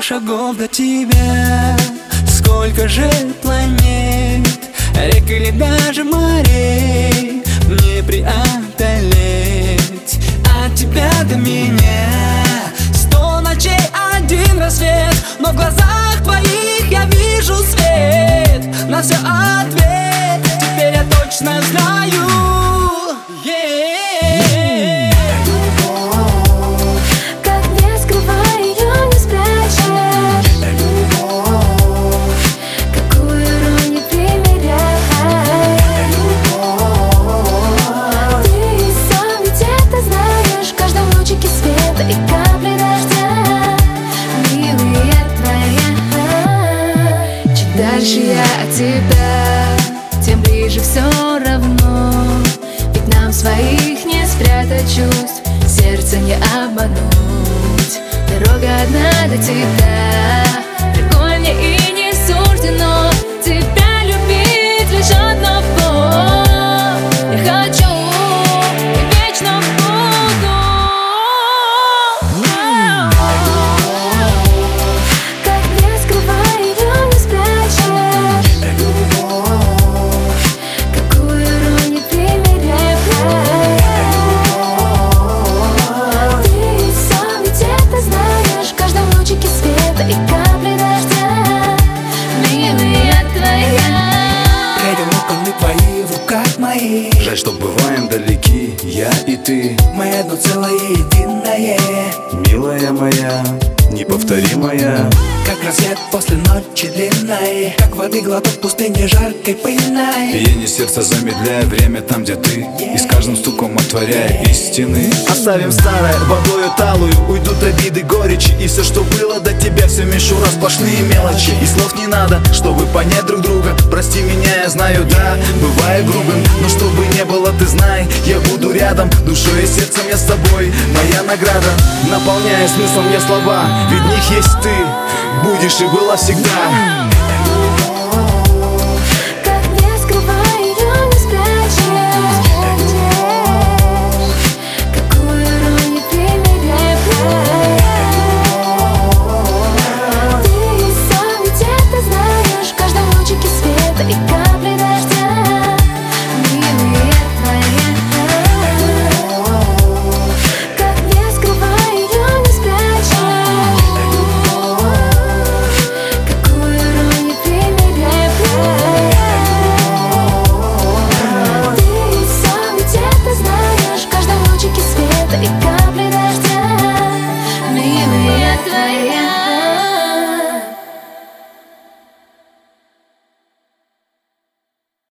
шагов до тебя. Сколько же планет, рек или даже морей мне преодолеть от тебя до меня. 100 ночей, один рассвет, но в глазах твоих я вижу свет. На все ответ, теперь я точно знаю. Дальше я от тебя, тем ближе все равно. Ведь нам своих не спрятать чувств, сердце не обмануть. Дорога одна до тебя, другой мне и не суждено. Тебя любить лишь одного я хочу и вечно буду. Как не скрывай ее, не спрячь. Какую иронию примеряешь. Ты сам ведь это знаешь. В каждом лучике света и капли дождя, милая твоя. Придумал камни твои в руках моих. Жаль, что бываем далеки, я и ты. Мы одно целое единое. Милая моя, неповторимая. Как рассвет после ночи длинной, как воды глоток в пустыне жаркой пыльной. Биение сердца замедляя время там, где ты, и с каждым стуком отворяя истины. Оставим старое, водою талую, уйдут обиды, горечи. И все, что было до тебя, все мишура, сплошные мелочи. И слов не надо, чтобы понять друг друга. Прости меня, я знаю, да, бываю грубым, но чтобы не было, ты знай, я буду рядом. Душой и сердцем я с тобой, моя награда. Наполняя смыслом я слова, ведь в них есть ты. Будешь и была всегда.